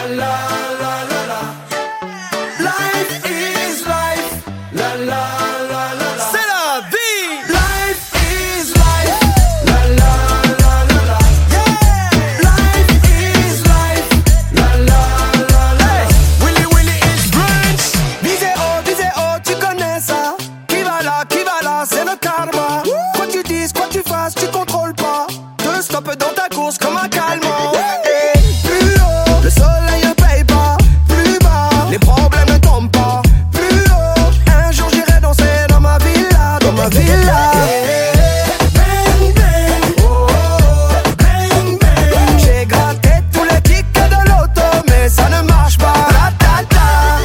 la la la la. Life is life. La la la la la. C'est la vie. Life is life. La la la la la. Life is life. La la la la. Hey, Willy Willy is Brunch. Visez haut, tu connais ça. Qui va là, c'est le karma. Quoi tu dises, quoi tu fasses, tu contrôles pas. Deux stops dans ta course comme un calmant. Et plus haut, le soleil ne paye pas. Plus bas, les problèmes ne tombent pas. Plus haut, un jour j'irai danser dans ma villa, dans ma villa. Bang bang. Oh oh oh. Bang bang. J'ai gratté tous les tickets de l'auto, mais ça ne marche pas. Ta-ta-ta.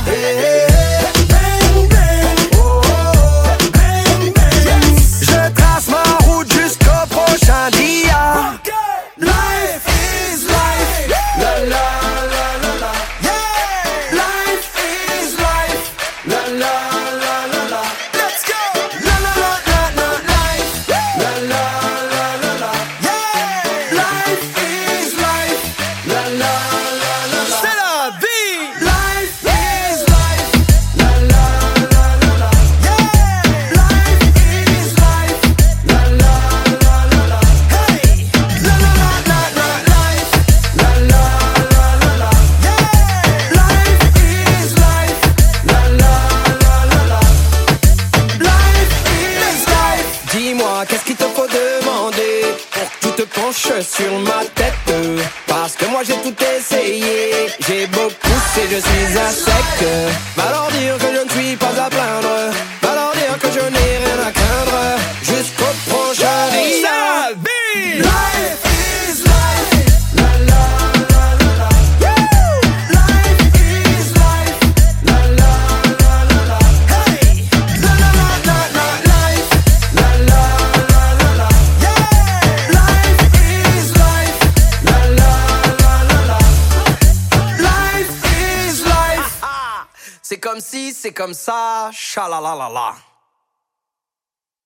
Bang bang. Oh oh oh. Bang bang. Je trace ma route jusqu'au prochain dia. Life is life. La la la la la. Life is life. La la la la la. Let's go. La la la la la. Life. La la la la la. Life is life. La la la la la. C'est la vie. Life is life. La la la la la. Life is life. La la la la la. Hey. La la la la la. Life. La la la la la. Life is life. La la la la la. Life is life. Dis-moi, qu'est-ce qu'il te faut demander pour que tu te penches sur ma tête? Parce que moi j'ai tout essayé, j'ai beau pousser, je suis à sec. Va leur dire que je ne suis pas à plaindre, va leur dire que je n'ai rien à craindre. Jusqu'au prochain C'est dia. la vie. Life is life. La la la la la. Life is life. La la la la la. Hey. La la la la la. Life. La la la la la. Life is life. La la la la la. Life is life. C'est comme si, c'est comme ça, chalalalala.